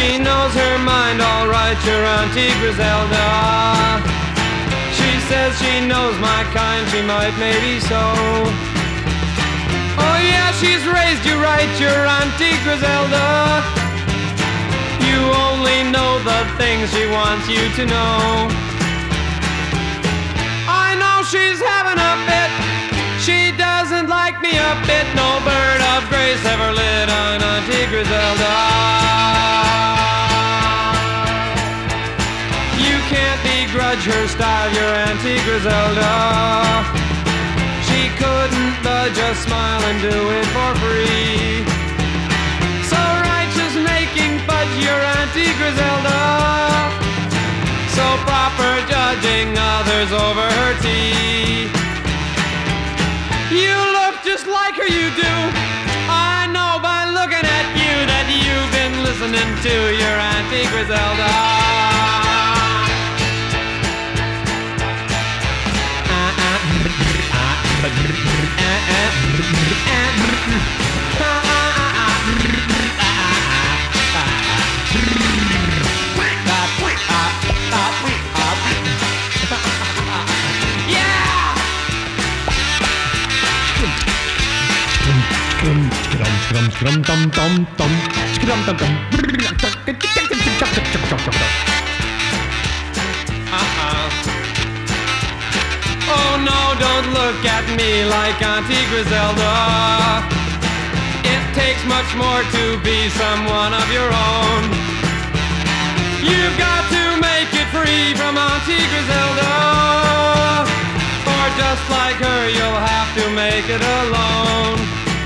She knows her mind all right, your Auntie Griselda. She says she knows my kind, she might maybe so. Oh yeah, she's raised you right, your Auntie Griselda. You only know the things she wants you to know. I know she's having a fit, she doesn't like me a bit. No bird of grace ever lit on Auntie Griselda. You can't begrudge her style, your Auntie Griselda. She couldn't budge a smile and do it for free. So righteous making fudge, your Auntie Griselda. So proper judging others over her tea. You look just like her, you do. I know by looking at you that you've been listening to your Auntie Griselda. Oh no, don't look at me like Auntie Griselda. It takes much more to be someone of your own. You've got to make it free from Auntie Griselda, or just like her, you'll have to make it alone.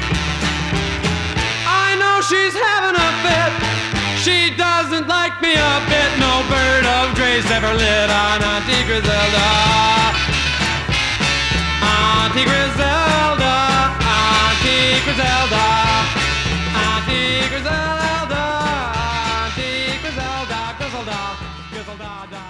I know she's having a fit, she doesn't like me a bit. No bird of grace ever lit on Auntie Griselda. Auntie Griselda, Auntie Griselda, Auntie Griselda, Auntie Griselda, Griselda, Griselda.